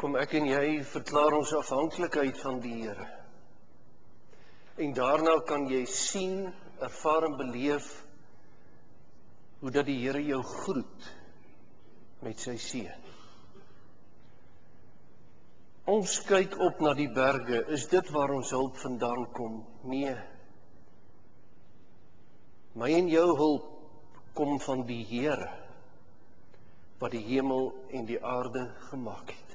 Kom ek en jy verklaar ons afhanklikheid van die Here. En daarna kan jy sien, ervaar en beleef hoe dat die Here jou groet met sy seën. Ons kyk op na die berge, is dit waar ons hulp vandaan kom? Nee. My en jou hulp kom van die Here, wat die hemel en die aarde gemaak het.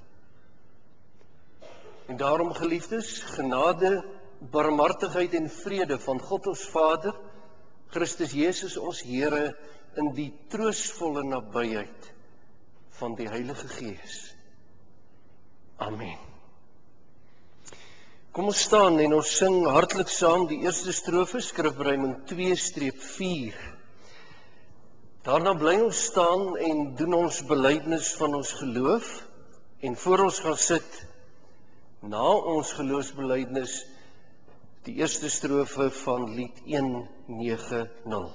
En daarom, geliefdes, genade, barmhartigheid en vrede van God ons Vader, Christus Jesus ons Here, in die troostvolle nabyheid van die Heilige Gees. Amen. Kom ons staan en ons sing hartlik saam die eerste strofe, skrifbereiming 2-4. Daarna bly ons staan en doen ons belydenis van ons geloof, en voor ons gaan sit, na ons geloofsbelydenis, die eerste strofe van lied 190.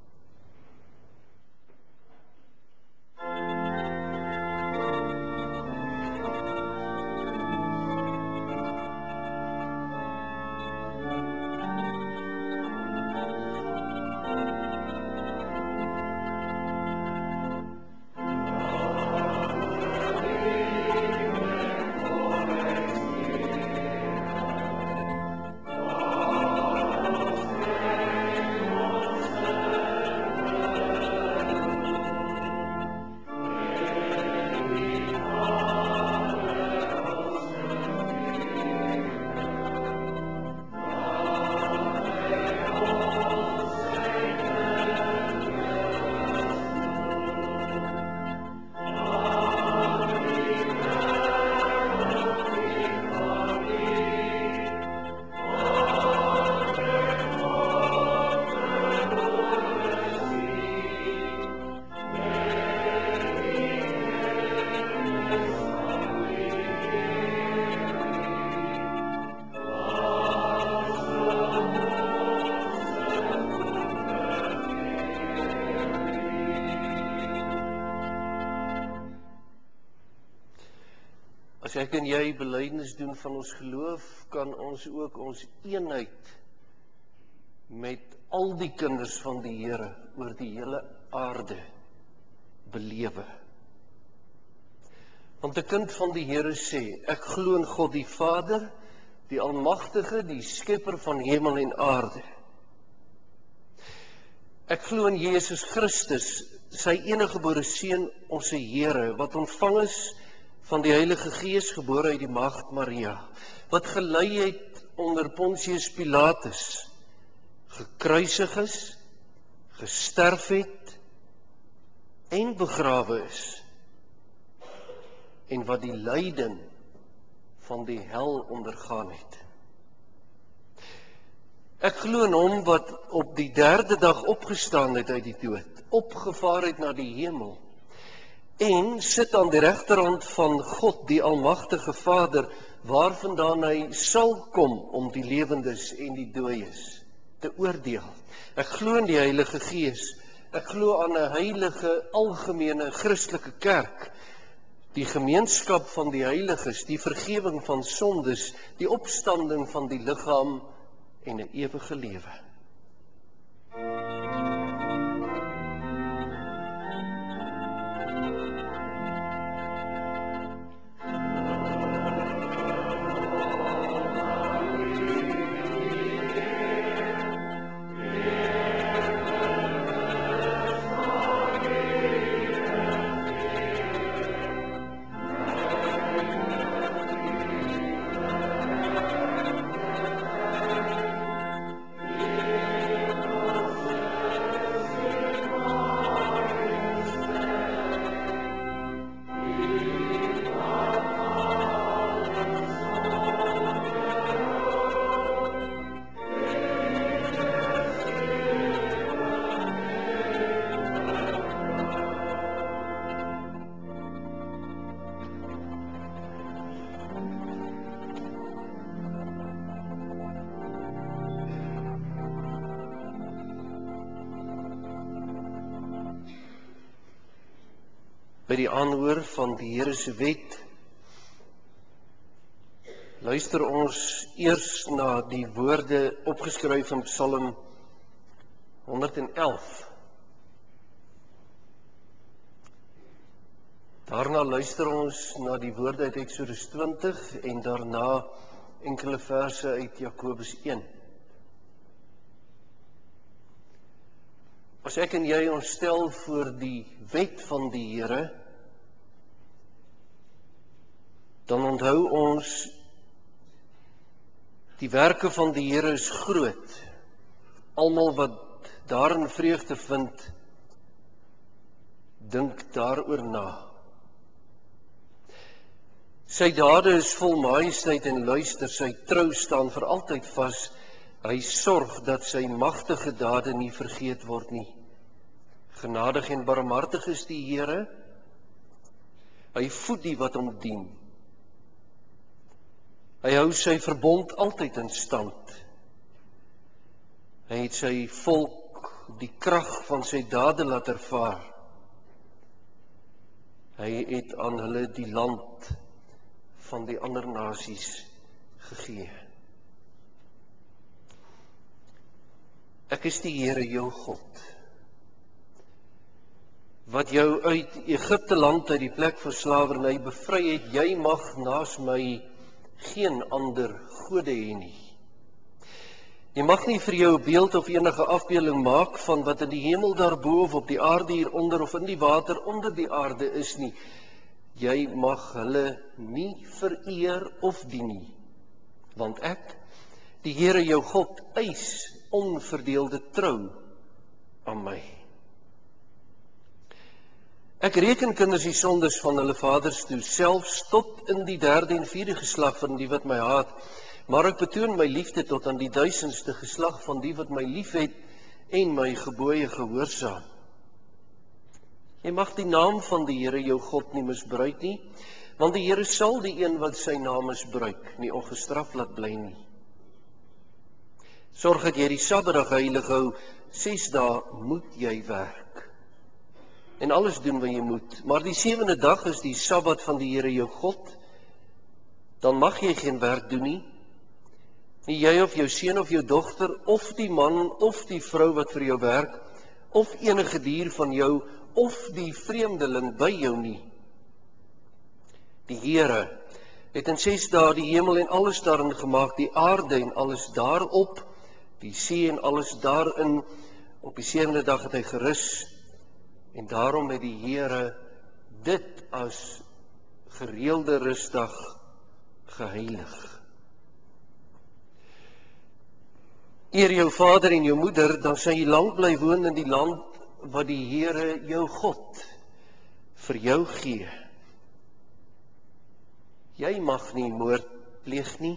As ek en jy belydenis doen van ons geloof, kan ons ook ons eenheid met al die kinders van die Here oor die hele aarde belewe. Want 'n kind van die Here sê, ek glo in God die Vader, die Almagtige, die skepper van hemel en aarde. Ek glo in Jesus Christus, sy eniggebore seun, ons Here, wat ontvang is van die Heilige Gees, gebore uit die maagd Maria, wat gelei het onder Pontius Pilatus, gekruisig is, gesterf het en begrawe is, en wat die lyding van die hel ondergaan het. Ek glo in hom wat op die 3de dag opgestaan het uit die dood, opgevaar het na die hemel, en sit aan die regterhand van God, die Almagtige Vader, waarvandaan hy sal kom om die lewendes en die dooies te oordeel. Ek glo in die Heilige Gees, ek glo aan 'n heilige, algemene Christelike kerk, die gemeenskap van die heiliges, die vergewing van sondes, die opstanding van die liggaam en 'n ewige lewe. By die aanhoor van die Here se wet Luister ons eers na die woorde opgeskryf in Psalm 111. Daarna luister ons na die woorde uit Eksodus 20 en daarna enkele verse uit Jakobus 1. As ek en jy ons stel voor die wet van die Here, dan onthou ons die werke van die Here is groot. Almal wat daarin vreugde vind, dink daaroor na. Sy dade is vol majesteit en luister, sy trou staan vir altyd vas. Hy sorg dat sy magtige dade nie vergeet word nie. Genadig en barmhartig is die Here. Hy voed die wat hom dien. Hy hou sy verbond altyd in stand. Hy het sy volk die krag van sy dade laat ervaar. Hy het aan hulle die land van die ander nasies gegee. Ek is die Here jou God, wat jou uit Egipte land uit die plek van slawerny bevry het. Jy mag naas my geen ander gode hê nie. Jy mag nie vir jou 'n beeld of enige afbeelding maak van wat in die hemel daarbo of op die aarde hieronder of in die water onder die aarde is nie. Jy mag hulle nie vereer of dien nie, want ek, die Here jou God, eis onverdeelde trou aan my. Ek reken kinders die sondes van hulle vaders toe, selfs tot in die 3de en 4de geslag van die wat my haat, maar ek betoon my liefde tot aan die 1000ste geslag van die wat my liefhet en my gebooie gehoorsaam. Jy mag die naam van die Here jou God nie misbruik nie, want die Here sal die een wat sy naam misbruik nie ongestraf laat bly nie. Sorg dat jy die Sabbatdag heilig hou, 6 dae moet jy werk en alles doen wat jy moet, maar die 7de dag is die Sabbat van die Here jou God. Dan mag jy geen werk doen nie, nie jy of jou seun of jou dogter, of die man of die vrou wat vir jou werk, of enige dier van jou, of die vreemdeling by jou nie. Die Here het in 6 dae die hemel en alles daarin gemaak, die aarde en alles daarop, die see en alles daarin. Op die 7de dag het hy gerus, en daarom het die Here dit as gereelde rusdag geheilig. Eer jou vader en jou moeder, dan sal jy lank bly woon in die land wat die Here jou God vir jou gee. Jy mag nie moord pleeg nie.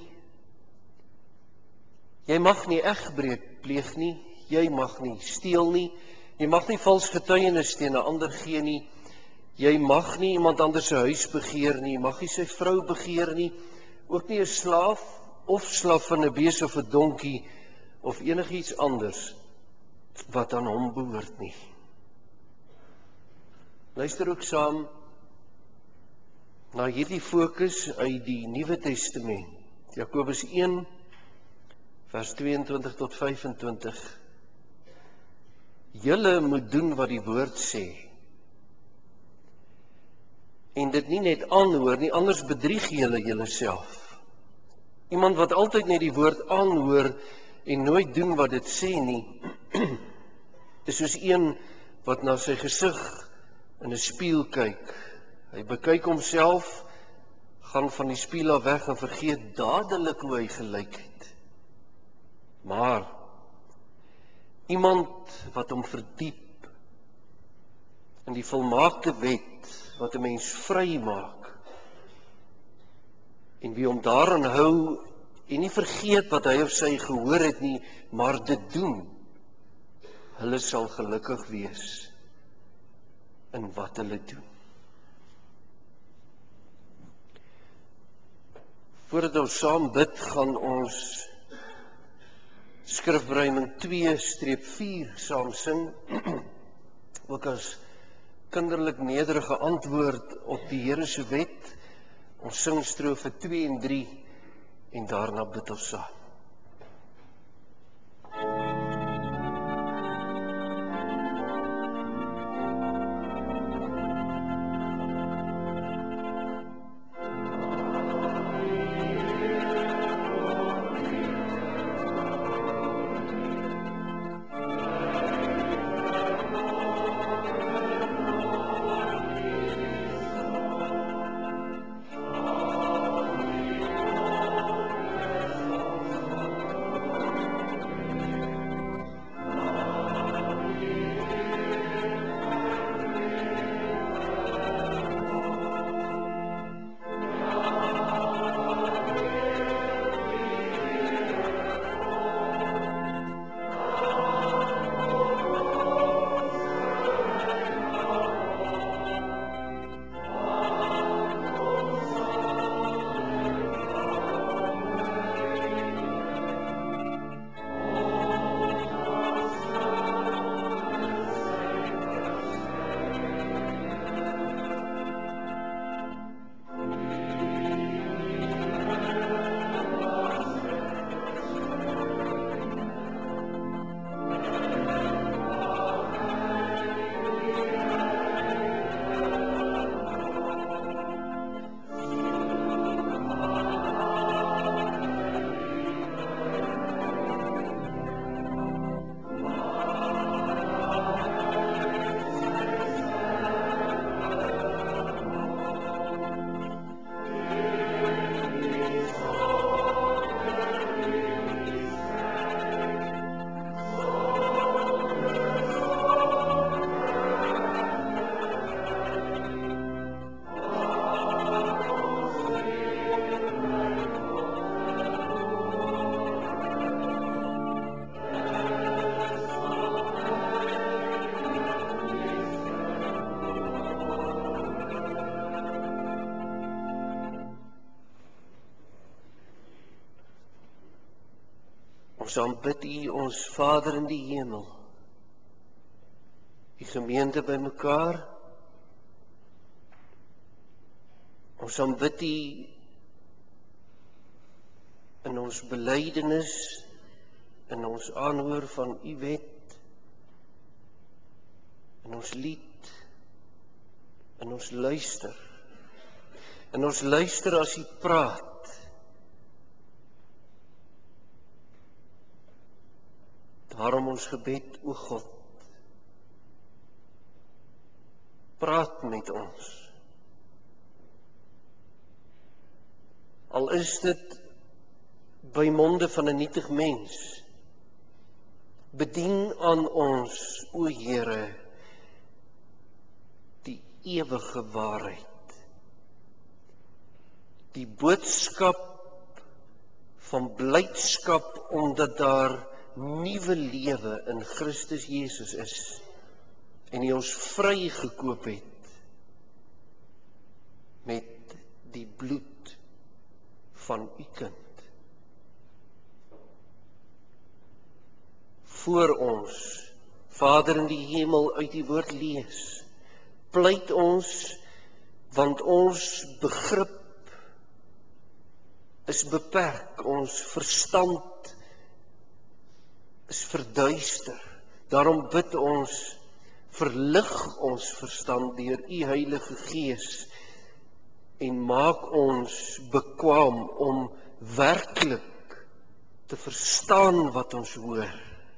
Jy mag nie egbreek pleeg nie. Jy mag nie steel nie. Jy mag nie vals getuienis teen 'n ander gee nie. Jy mag nie iemand anders se huis begeer nie. Jy mag nie sy vrou begeer nie. Ook nie 'n slaaf of slaafin, 'n bees of 'n donkie of enigiets anders wat aan hom behoort nie. Luister ook saam na hierdie fokus uit die Nuwe Testament. Jakobus 1 vers 22 tot 25. Julle moet doen wat die woord sê. En dit nie net aanhoor nie, anders bedrieg julle julleself. Iemand wat altyd net die woord aanhoor en nooit doen wat dit sê nie, is soos een wat na sy gesig in 'n spieël kyk. Hy bekyk homself, gaan van die spieël af weg en vergeet dadelik hoe hy gelyk het. Maar iemand wat hom verdiep in die volmaakte wet wat 'n mens vry maak en wie hom daaraan hou en nie vergeet wat hy of sy gehoor het nie, maar dit doen, hulle sal gelukkig wees in wat hulle doen. Voordat ons saam bid, gaan ons skrifbreiding 2-4 saam sing, ook as kinderlik nederige antwoord op die Here se wet. Ons sing strofe 2 en 3 en daarna bid ons saam. Ons aanbid U, ons Vader in die hemel. Die gemeente bymekaar. Ons aanbid U in ons belydenis, in ons aanhoor van U wet, in ons lied, in ons luister. In ons luister as U praat. Daarom ons gebed, o God, praat met ons. Al is dit by monde van 'n nietig mens, bedien aan ons, o Here, die ewige waarheid. Die boodskap van blydskap omdat daar nuwe lewe in Christus Jesus is en hy ons vrygekoop het met die bloed van U kind. Voor ons, Vader in die hemel, uit die woord lees, pleit ons, want ons begrip is beperk, ons verstand is verduister. Daarom bid ons, verlig ons verstand deur U Heilige Gees en maak ons bekwaam om werklik te verstaan wat ons hoor.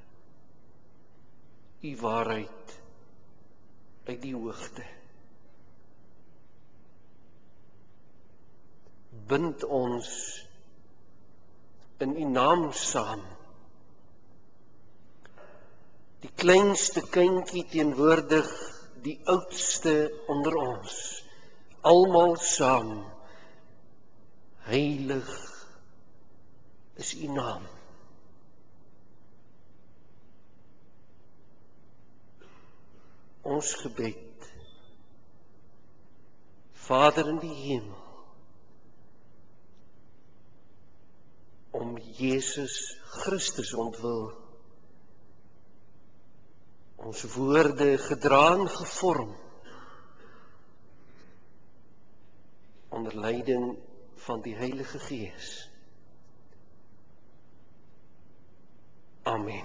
U waarheid uit die hoogte. Bind ons in U naam saam. Die kleinste kindjie teenwoordig, die oudste onder ons, almal saam. Heilig is U naam. Ons gebed, Vader in die hemel, om Jesus Christus ontwil, ons woorde gedra en gevorm, onder leiding van die Heilige Gees. Amen.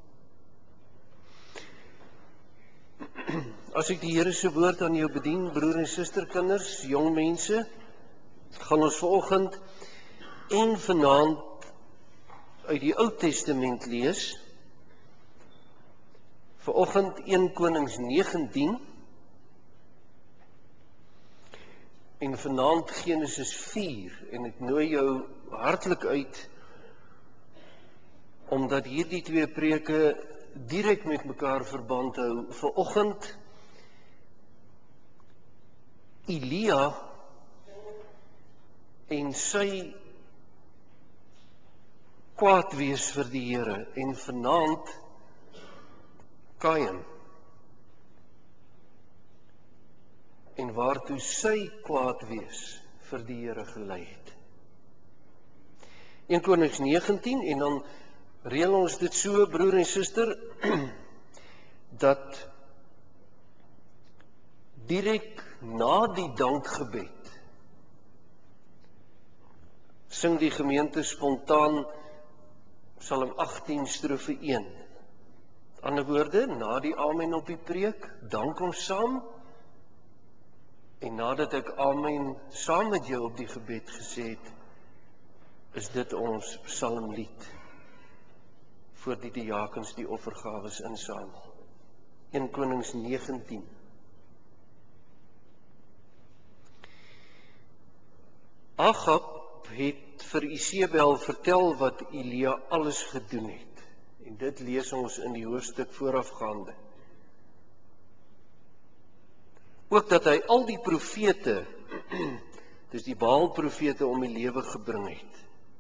As ek die Here se woord aan jou bedien, broer en susterkinders, jong mense, gaan ons vanoggend en vanaand uit die Ou Testament lees. Vanoggend 1 Konings 19 en vanaand Genesis 4 en ek nooi jou hartlik uit omdat hierdie twee preke direk met mekaar verband hou. Vanoggend Elia en sy kwaad wees vir die Here en vanaand Kain en waartoe sy kwaad wees vir die Here gelei het. 1 Konings 19 en dan reël ons dit so, broer en suster, dat direk na die dankgebed sing die gemeente spontaan Psalm 18 strofe 1. Ander woorde, na die amen op die preek, dank ons saam en nadat ek amen saam met jou op die gebed gesê het, is dit ons psalmlied voor die diakens die offergawes insamel. 1 Konings 19. Agab het vir Isebel vertel wat Elia alles gedoen het. En dit lees ons in die hoofstuk voorafgaande. Ook dat hy al die profete, dis die Baal-profete om die lewe gebring het.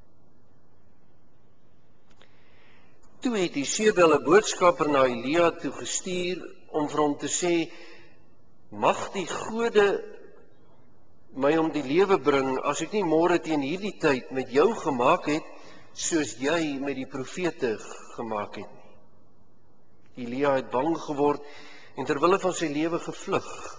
Toe het Isebel 'n boodskapper na Elia toe gestuur om vir hom te sê, mag die gode my om die lewe bring as ek nie môre teen hierdie tyd met jou gemaak het soos jy met die profete gemaak het nie. Elia het bang geword en terwille van sy lewe gevlug.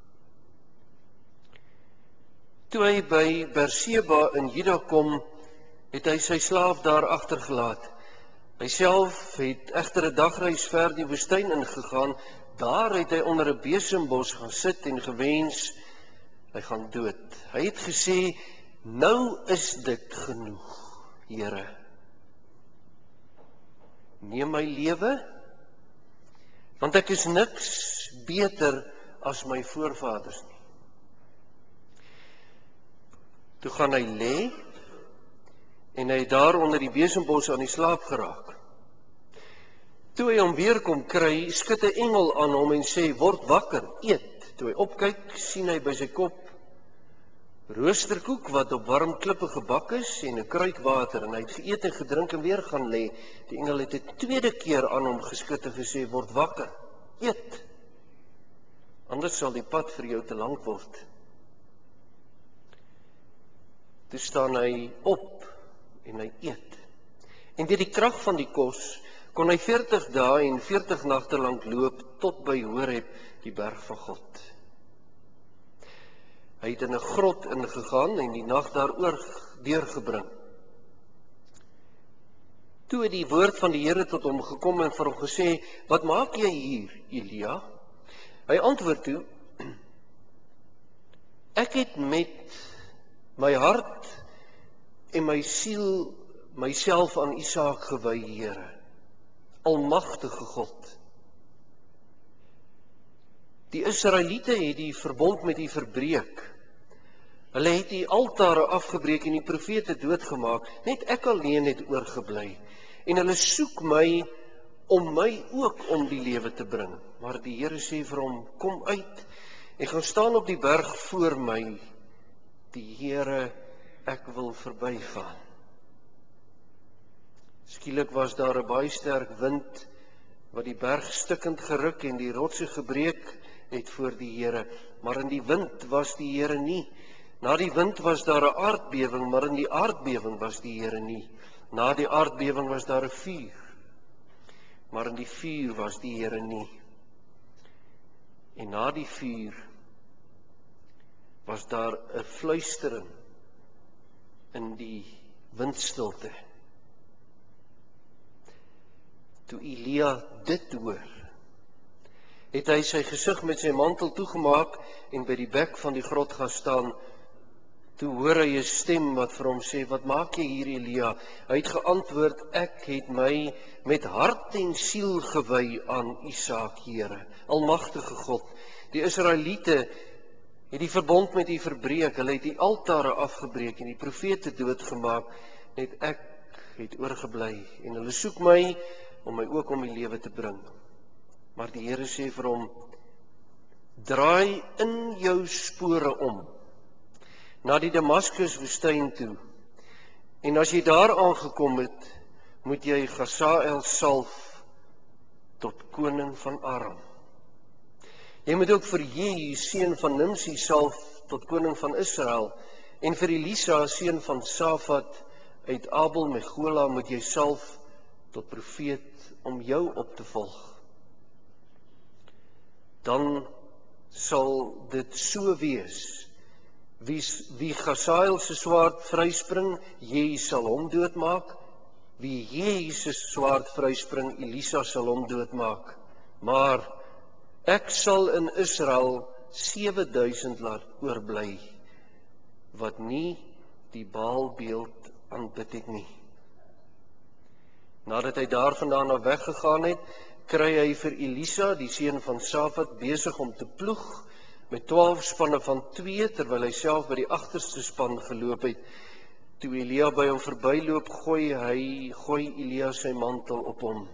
Toe hy by Berseba in Juda kom, het hy sy slaaf daar agtergelaat. Hy self het egter 'n dagreis ver die woestyn ingegaan. Daar het hy onder 'n besembos gaan sit en gewens hy gaan dood. Hy het gesê, nou is dit genoeg, Here. Neem my lewe, want ek is niks beter as my voorvaders nie. Toe gaan hy lê en hy het daar onder die besembos aan die slaap geraak. Toe hy hom weer kom kry, skud 'n engel aan hom en sê, word wakker, eet. Toe hy opkyk, sien hy by sy kop roosterkoek wat op warm klippe gebak is en 'n kruik water en hy het geëet en gedrink en weer gaan lê. Die engel het 'n tweede keer aan hom geskud en gesê, word wakker, eet. Anders sal die pad vir jou te lank word. Toe staan hy op en hy eet. En deur die krag van die kos kon hy 40 dae en 40 nagte lank loop tot by Horeb, die berg van God. Hy het in 'n grot ingegaan en die nag daaroor deurgebring. Toe het die woord van die Here tot hom gekom en vir hom gesê, wat maak jy hier, Elia? Hy antwoord toe, ek het met my hart en my siel myself aan Isaak gewy, Here, almagtige God. Die Israeliete het die verbond met U verbreek. Hulle het die altare afgebreek en die profete doodgemaak. Net ek alleen het oorgebly. En hulle soek my om my ook om die lewe te bring. Maar die Here sê vir hom, kom uit en gaan staan op die berg voor my. Die Here, ek wil verbygaan. Skielik was daar 'n baie sterk wind wat die berg stikkend geruk en die rotse gebreek het voor die Here. Maar in die wind was die Here nie. Na die wind was daar 'n aardbewing, maar in die aardbewing was die Here nie. Na die aardbewing was daar 'n vuur, maar in die vuur was die Here nie. En na die vuur was daar 'n fluistering in die windstilte. Toe Elia dit hoor, het hy sy gesig met sy mantel toegemaak en by die bek van die grot gaan staan. Toe hoor hy 'n stem wat vir hom sê, wat maak jy hier, Elia? Hy het geantwoord, ek het my met hart en siel gewy aan U saak, Here, almagtige God. Die Israeliete het die verbond met U verbreek, hulle het die altare afgebreek en die profete doodgemaak, net ek het oorgebly en hulle soek my om my ook om die lewe te bring. Maar die Here sê vir hom, draai in jou spore om na die Damaskus woestyn toe. En as jy daar aangekom het, moet jy Hazael salf tot koning van Aram. Jy moet ook vir Jehu, seun van Nimsi, salf tot koning van Israel. En vir Elisa, seun van Safat uit Abel Megola, moet jy salf tot profeet om jou op te volg. Dan sal dit so wees, wie Hazael se swaard vryspring, Jehu sal hom doodmaak, wie Jehu se swaard vryspring, Elisa sal hom doodmaak. Maar ek sal in Israel 7000 laat oorbly, wat nie die Baalbeeld aanbid het nie. Nadat hy daarvandaan af weggegaan het, kry hy vir Elisa, die seun van Safat, besig om te ploeg met 12 spanne van 2, terwyl hy self by die agterste span geloop het. Toe Elia by hom verbyloop, gooi Elia sy mantel op hom.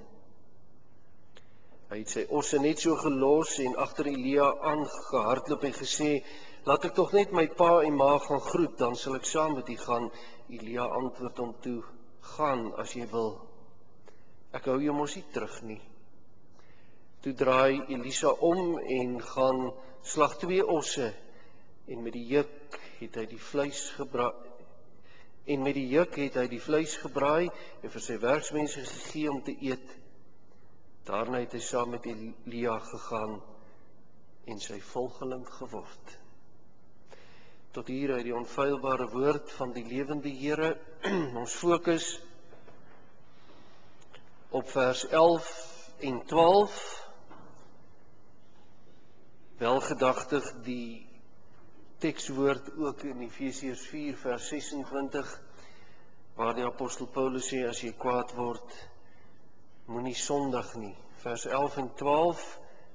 Hy het sy osse net so gelos en agter Elia aangehardloop en gesê, laat ek tog net my pa en ma gaan groet, dan sal ek saam met u gaan. Elia antwoord hom toe, gaan as jy wil. Ek hou jou mos nie terug nie. Toe draai Elisa om en gaan slag 2 osse en met die juk het hy die vleis gebraai en vir sy werksmense gegee om te eet. Daarna het hy saam met Elia gegaan en sy volgeling geword. Tot hier uit die onfeilbare woord van die lewende Here. Ons fokus op vers 11 en 12. Welgedagtig die tekswoord ook in Efesiërs 4 vers 26, waar die apostel Paulus sê, as jy kwaad word, moenie sondig nie. Vers 11 en 12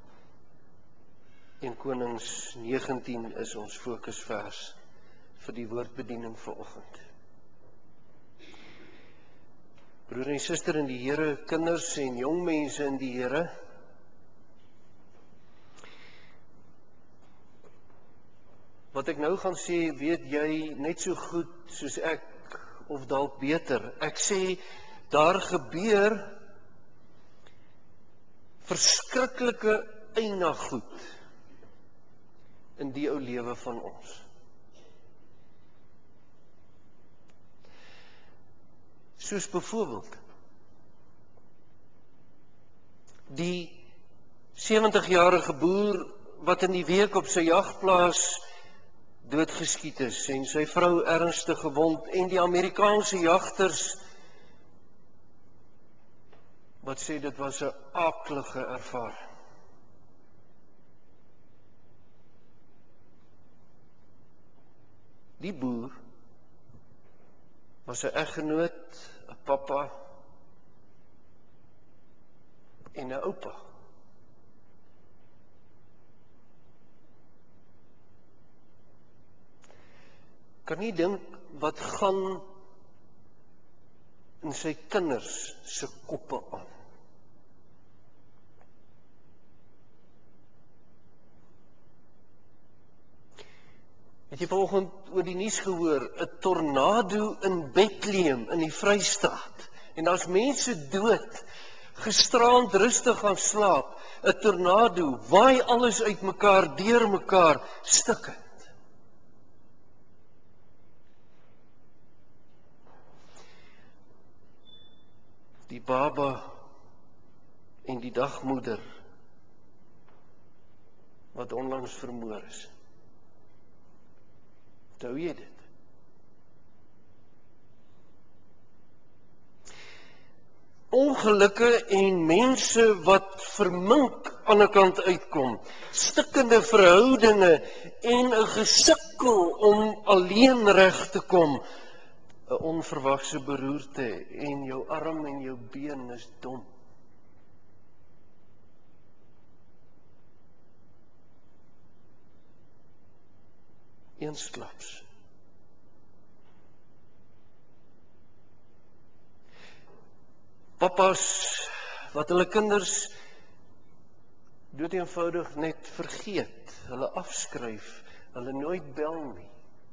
en Konings 19 is ons fokusvers vir die woordbediening vanoggend. Broer en suster in die Here, kinders en jong mense in die Here, wat ek nou gaan sê, weet jy net so goed soos ek, of dalk beter. Ek sê, daar gebeur verskriklike eienaar goed in die ou lewe van ons. Soos byvoorbeeld die 70-jarige boer wat in die week op sy jagplaas doodgeskiet is en sy vrou ernstig gewond, en die Amerikaanse jagters wat sê dit was 'n aaklige ervaring. Die boer was 'n eggenoot, 'n pappa en 'n oupa. Kan nie dink wat gaan in sy kinders se koppe aan. Het jy vanoggend oor die nuus gehoor, 'n tornado in Bethlehem in die Vrystaat. En daar's mense dood, gisterand rustig gaan slaap. 'n Tornado waai alles uitmekaar, deur mekaar, stikkend. Die baba en die dagmoeder wat onlangs vermoor is. Onthou jy dit? ongelukke en mense wat vermink aan 'n kant uitkom, stikkende verhoudinge en 'n gesukkel om alleen reg te kom, 'n onverwagse beroerte en jou arm en jou been is dom. Eensklaps. Papa's wat hulle kinders dood eenvoudig net vergeet, hulle afskryf, hulle nooit bel nie.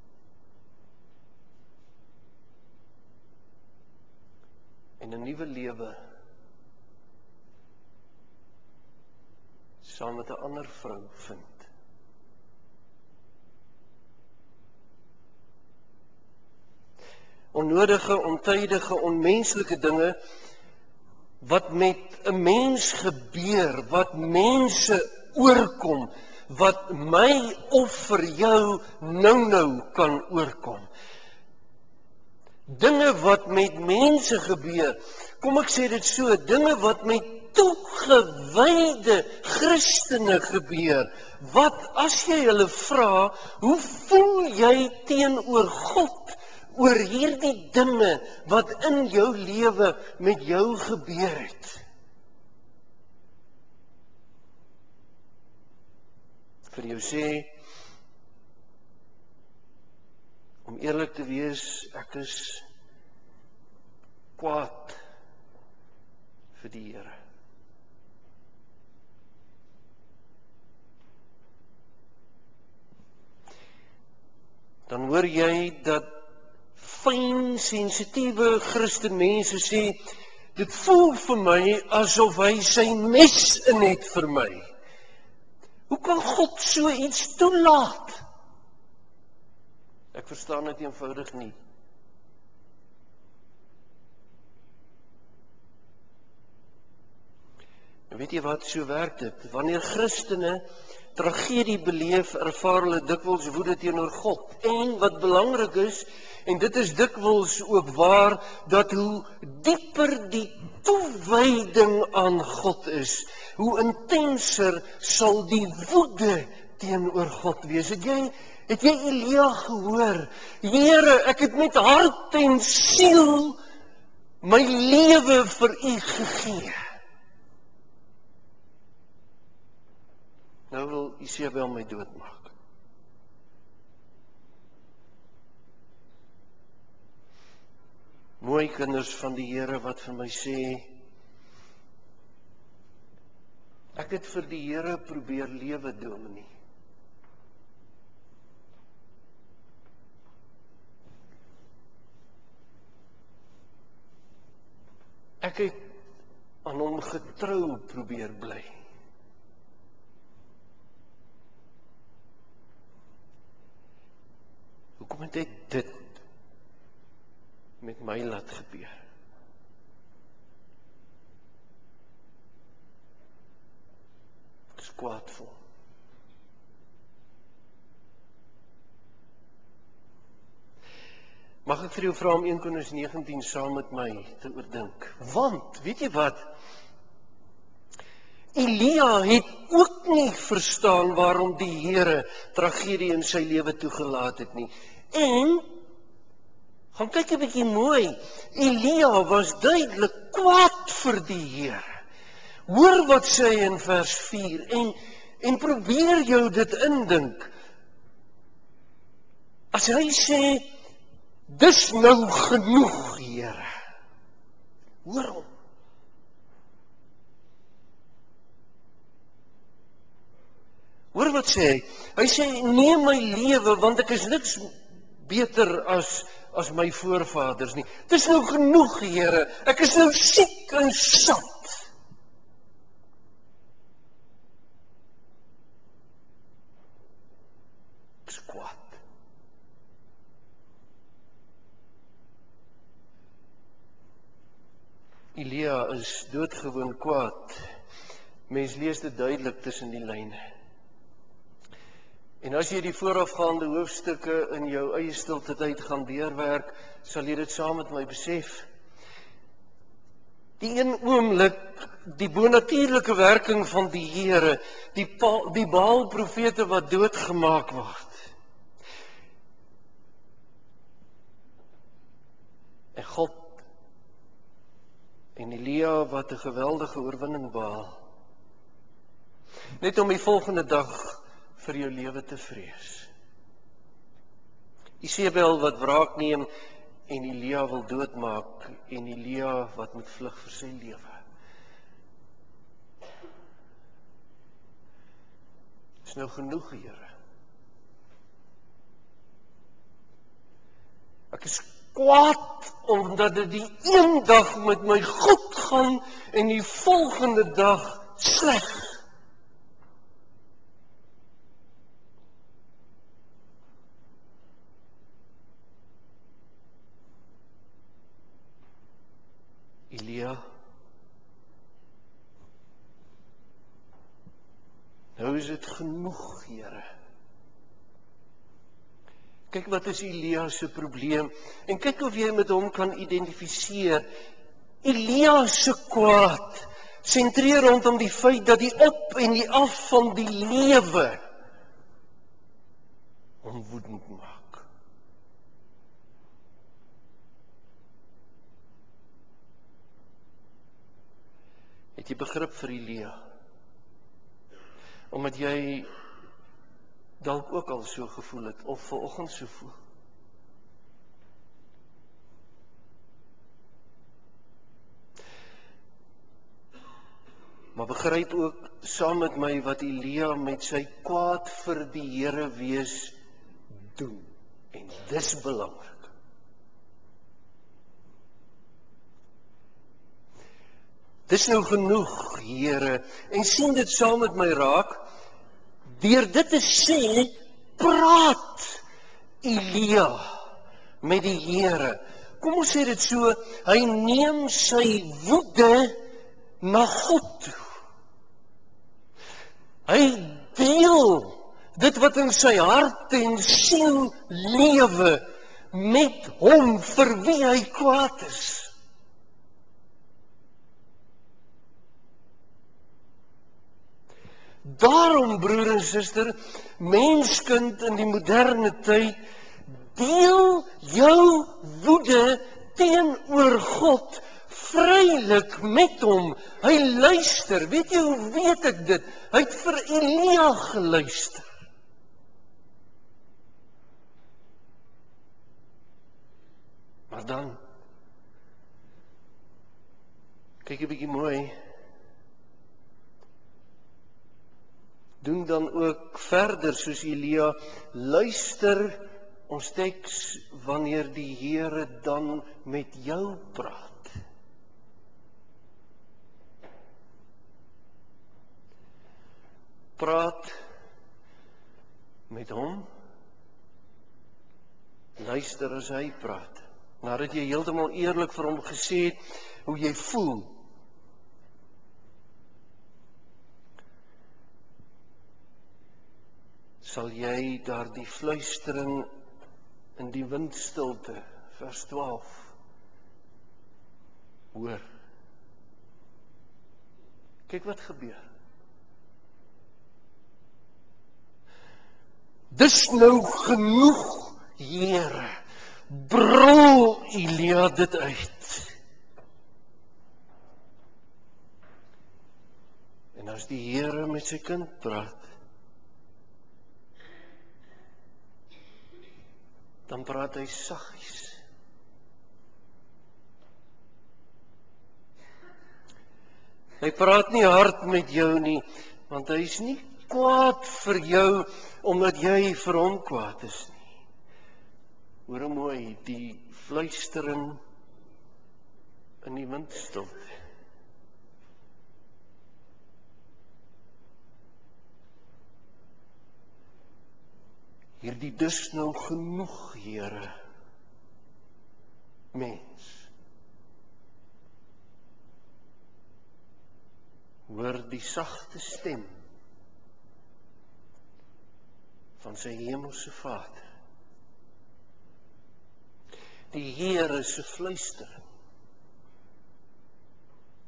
En 'n nuwe lewe saam met 'n ander vrou vind. Onnodige, ontydige, onmenslike dinge wat met 'n mens gebeur, wat mense oorkom, wat my of vir jou nou kan oorkom. Dinge wat met mense gebeur, kom ek sê dit so, dinge wat met toegewyde Christene gebeur, wat as jy hulle vra, hoe voel jy teenoor God, oor hierdie dinge wat in jou lewe met jou gebeur het? Vir jou sê, om eerlik te wees, ek is kwaad vir die Here. Dan hoor jy dat fyn, sensitiewe Christenmense sê, dit voel vir my asof hy sy mes in het vir my. Hoe kan God so iets toelaat? Ek verstaan dit eenvoudig nie. En weet jy wat, so werk dit. Wanneer Christene tragedie beleef, ervaar hulle dikwels woede teenoor God. En wat belangrik is, en dit is dikwels ook waar, dat hoe dieper die toewyding aan God is, hoe intenser sal die woede teenoor God wees. Het jy Elia gehoor? Here, ek het met hart en siel my lewe vir U gegee. Nou wil Isebel my doodmaak. Mooi kinders van die Here wat vir my sê, ek het vir die Here probeer lewe, dominee. Ek het aan hom getrou probeer bly. Hoekom het hy dit met my laat gebeur? Ek is kwaad vir hom. Mag ek vir jou vra om 1 Korintiërs 19 saam met my te oordink? Want, weet jy wat? Elia het ook nie verstaan waarom die Here tragedie in sy lewe toegelaat het nie. En, gaan kyk 'n bietjie mooi, Elia was duidelik kwaad vir die Here. Hoor wat sê hy in vers 4 en probeer jou dit indink. As hy sê, dis nou genoeg, Here. Hoor hom. Hoor wat sê hy? Hy sê, neem my lewe, want ek is niks beter as my voorvaders nie. Dis nou genoeg, Here. Ek is nou siek en sat. Ek is kwaad. Elia is doodgewoon kwaad. Mens lees dit duidelik tussen die lyne. En as jy die voorafgaande hoofstukke in jou eie stilte tyd gaan deurwerk, sal jy dit saam met my besef. Die een oomblik, die bonatuurlike werking van die Here, die Baal profete wat doodgemaak word. En God en Elia wat 'n geweldige oorwinning behaal. Net om die volgende dag vir jou lewe te vrees. Isebel wat wraak neem en Elia wil doodmaak en Elia wat moet vlug vir sy lewe. Is nou genoeg, Here. Ek is kwaad omdat dit die een dag met my goed gaan en die volgende dag sleg. Elia, nou is dit genoeg, Here. Kyk wat is Elia se probleem en kyk of jy met hom kan identifiseer. Elia se kwaad sentreer rondom die feit dat die op en die af van die lewe hom woedend maak. Het jy begrip vir Elia? Omdat jy dalk ook al so gevoel het, of vanoggend so voel. Maar begryp ook saam met my wat Elia met sy kwaad vir die Here wees doen. En dis belangrik. Dis nou genoeg, Here, en sien dit saam met my raak. Deur dit te sê, praat Elia met die Here. Kom ons sê dit so, hy neem sy woede na God toe. Hy deel dit wat in sy hart en siel lewe met hom vir wie hy kwaad is. Daarom, broer en suster, menskind in die moderne tyd, deel jou woede teenoor God vrylik met hom. Hy luister. Weet jy hoe weet ek dit? Hy het vir Elia geluister. Maar dan, kyk 'n bietjie mooi, doen dan ook verder soos Elia, luister ons teks wanneer die Here dan met jou praat. Praat met hom, luister as hy praat. Nadat jy heeltemal eerlik vir hom gesê het hoe jy voel, sal jy daardie fluistering in die windstilte, vers 12, hoor. Kyk wat gebeur. Dis nou genoeg, Here. Brul Elia dit uit. En as die Here met sy kind praat, dan praat hy saggies. Hy praat nie hard met jou nie, want hy is nie kwaad vir jou omdat jy vir hom kwaad is nie. Hoor mooi, die fluistering in die windstilte. Hierdie dis nou genoeg, Here, mens. Hoor die sagte stem van sy hemelse Vader. Die Here se fluistering.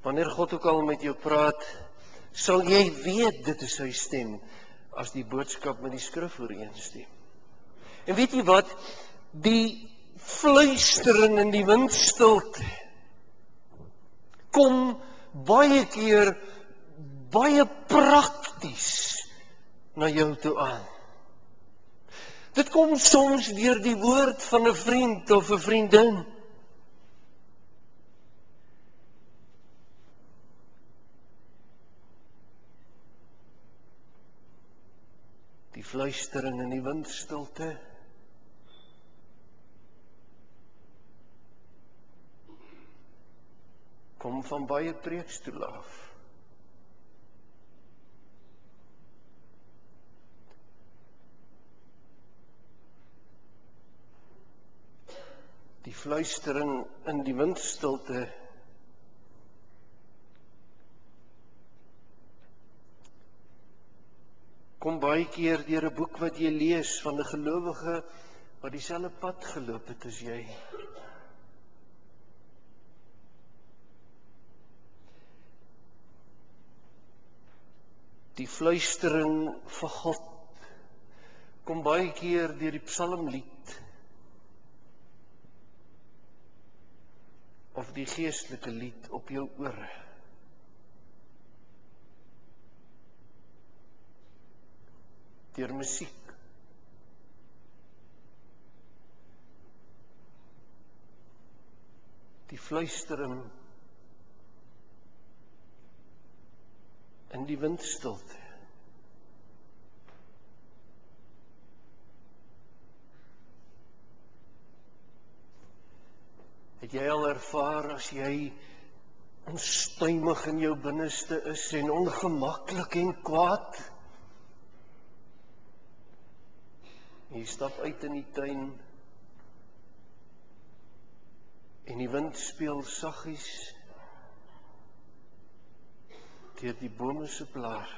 Wanneer God ook al met jou praat, sal jy weet dit is sy stem, as die boodskap met die skrif ooreenstem. En weet jy wat? Die fluistering in die windstilte kom baie keer baie prakties na jou toe aan. Dit kom soms deur die woord van 'n vriend of 'n vriendin. Die fluistering in die windstilte kom van baie preekstoele af. Die fluistering in die windstilte kom baie keer deur 'n boek wat jy lees van 'n gelowige wat dieselfde pad geloop het as jy. Die fluistering van God kom baie keer deur die psalmlied of die geestelike lied op jou ore. Deur musiek. Die fluistering in die windstilte. Het jy al ervaar as jy onstuimig in jou binneste is en ongemaklik en kwaad? Jy stap uit in die tuin en die wind speel saggies deur die bome se blare.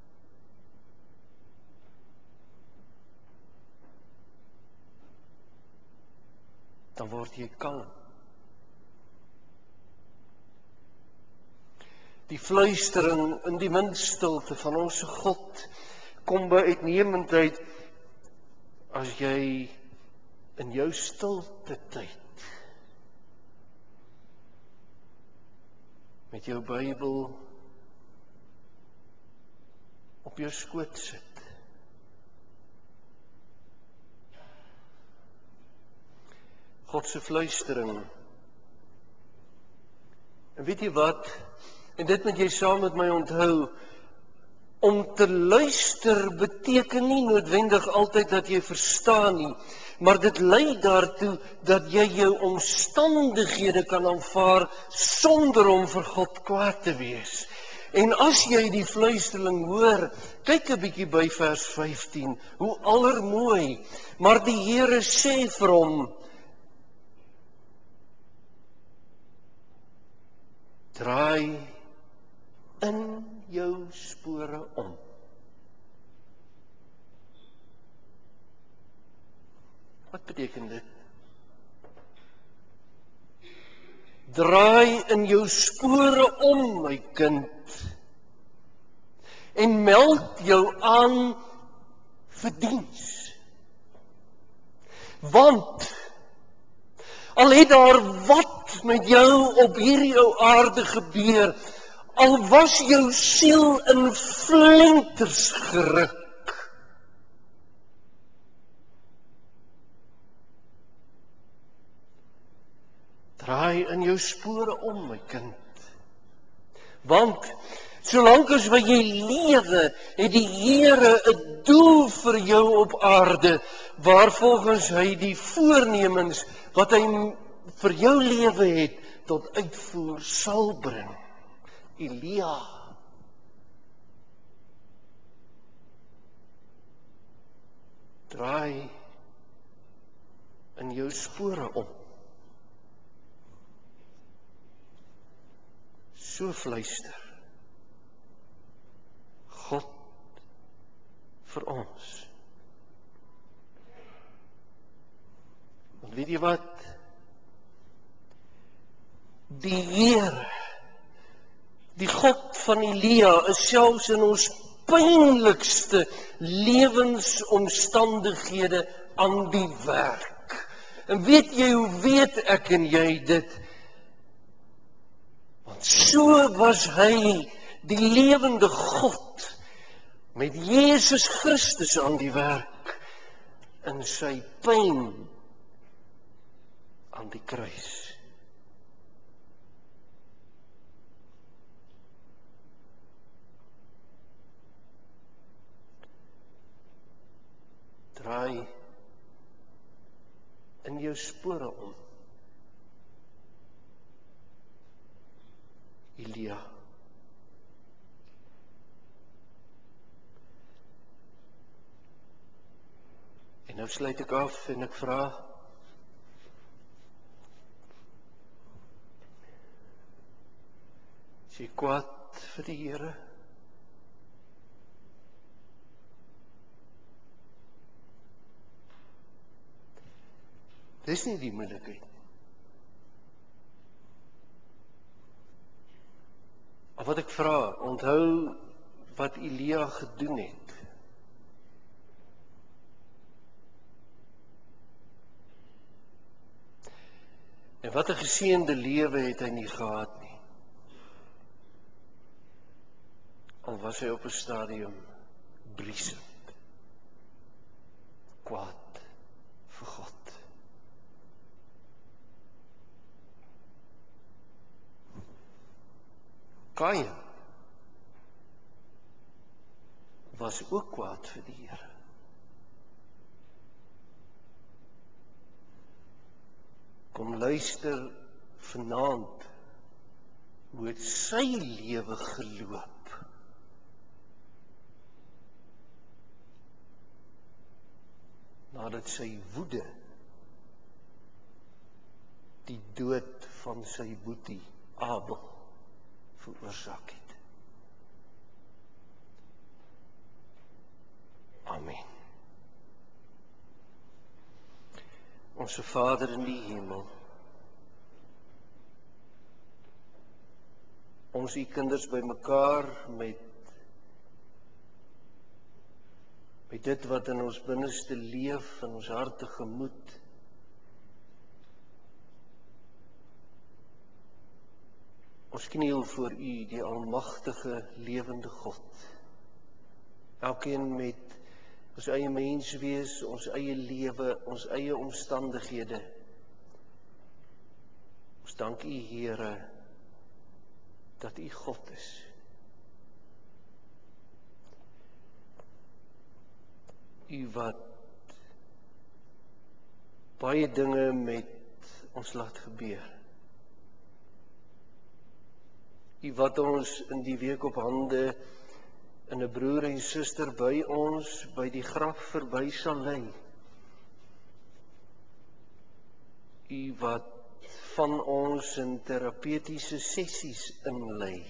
Dan word jy kalm. Die fluistering in die windstilte van ons God kom by uitnemendheid as jy in jou stilte tyd met jou Bybel op jou skoot sit. God se fluistering. En weet jy wat? En dit moet jy saam met my onthou. Om te luister beteken nie noodwendig altyd dat jy verstaan nie, maar dit lei daartoe dat jy jou omstandighede kan aanvaar sonder om vir God kwaad te wees. En as jy die fluistering hoor, kyk 'n bietjie by vers 15, hoe allermooi, maar die Here sê vir hom, draai in jou spore om. Wat beteken dit? Draai in jou spore om, my kind, en meld jou aan vir diens. Want al het daar wat met jou op hierdie ou aarde gebeur, al was jou siel in flenters geruk, draai in jou spore om, my kind. Want solank as wat jy lewe, het die Here 'n doel vir jou op aarde, waarvolgens hy die voornemens wat hy vir jou lewe het, tot uitvoer sal bring. Elia. Draai in jou spore om. So fluister God vir ons. Want weet jy wat? Die Here Die God van Elia is selfs in ons pynlikste lewensomstandighede aan die werk. En weet jy hoe weet ek en jy dit? Want so was hy, die lewende God, met Jesus Christus aan die werk, in sy pyn aan die kruis. Draai in jou spore om. Elia. En nou sluit ek af en ek vra, is jy kwaad vir die Here? Dis nie die moeilikheid. Maar wat ek vra, onthou wat Elia gedoen het. En wat 'n geseënde lewe het hy nie gehad nie. Al was hy op 'n stadium briesend, kwaad vir God. Kain was ook kwaad vir die Here. Kom luister vanaand, hoe het sy lewe geloop? Nadat sy woede die dood van sy boetie Abel veroorsaak het. Amen. Onse Vader in die hemel, ons U kinders bymekaar met dit wat in ons binneste leef, in ons harte gemoed. Ons kniel voor U, die almagtige lewende God. Elkeen met ons eie menswees, ons eie lewe, ons eie omstandighede. Ons dank U, Here, dat U God is. U wat baie dinge met ons laat gebeur. U wat ons in die week op hande en 'n broer en suster by ons, by die graf verby sal lei. U wat van ons in terapeutiese sessies inlei.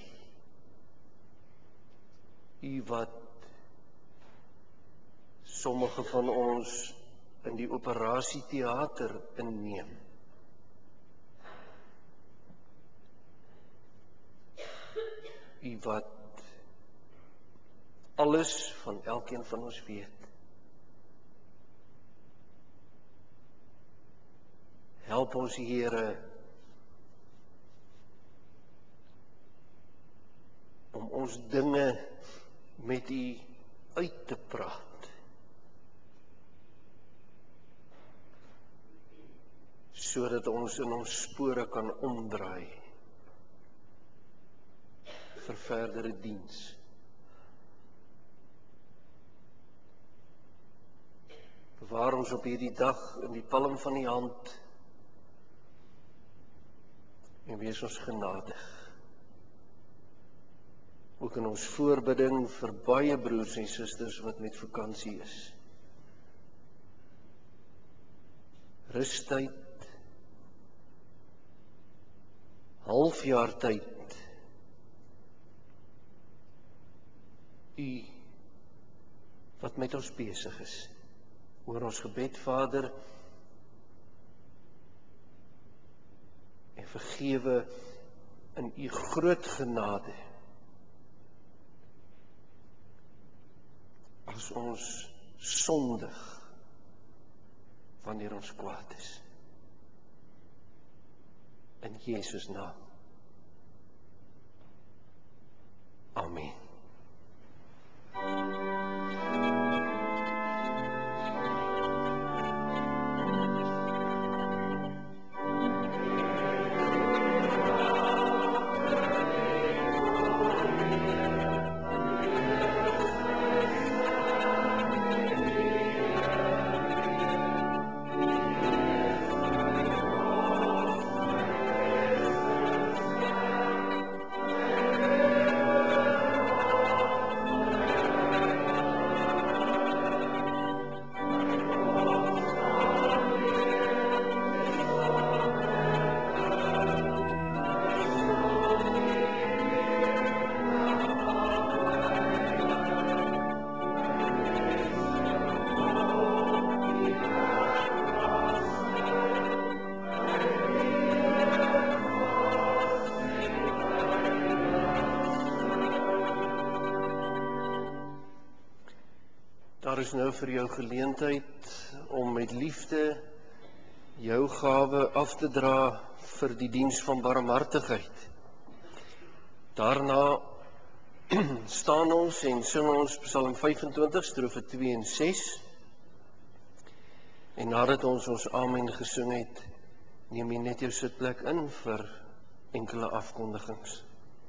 U wat sommige van ons in die operasieteater inneem. U wat alles van elkeen van ons weet. Help ons, Here, om ons dinge met U uit te praat. Sodat ons in ons spore kan omdraai vir verdere diens. Bewaar ons op hierdie dag in die palm van die hand en wees ons genadig. Ook in ons voorbidding vir baie broers en susters wat met vakansie is. Rustyd, halfjaartyd. U wat met ons besig is. Hoor ons gebed, Vader, en vergewe in U groot genade as ons sondig wanneer ons kwaad is. In Jesus naam. Amen. Daar is nou vir jou geleentheid om met liefde jou gawe af te dra vir die diens van barmhartigheid. Daarna staan ons en sing ons Psalm 25, strofe 2 en 6. En nadat ons amen gesing het, neem jy net jou sitplek in vir enkele afkondigings.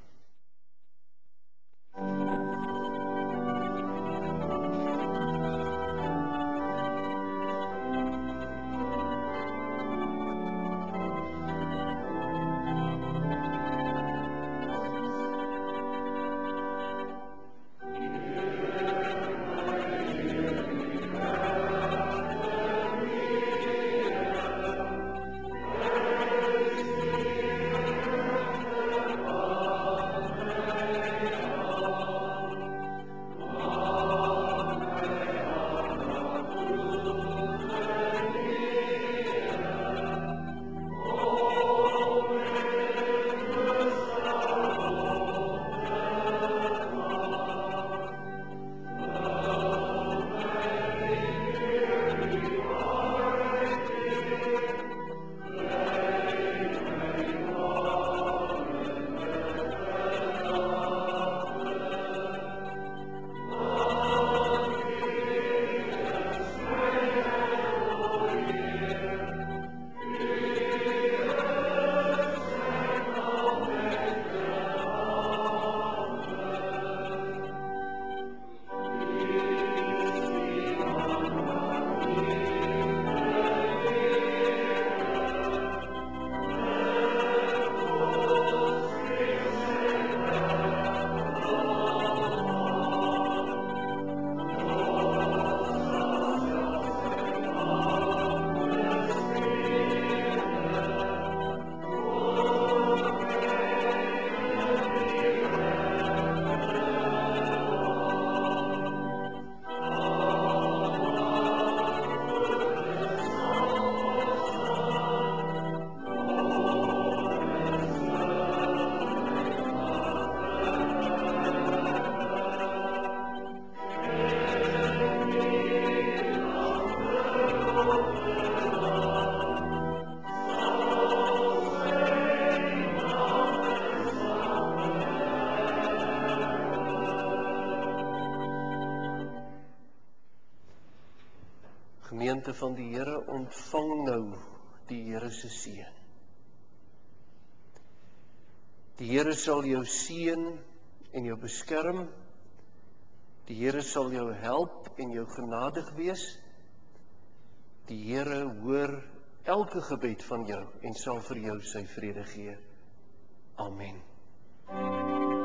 Gemeente van die Here, ontvang nou die Here se seën. Die Here sal jou seën en jou beskerm. Die Here sal jou help en jou genadig wees. Die Here hoor elke gebed van jou en sal vir jou sy vrede gee. Amen.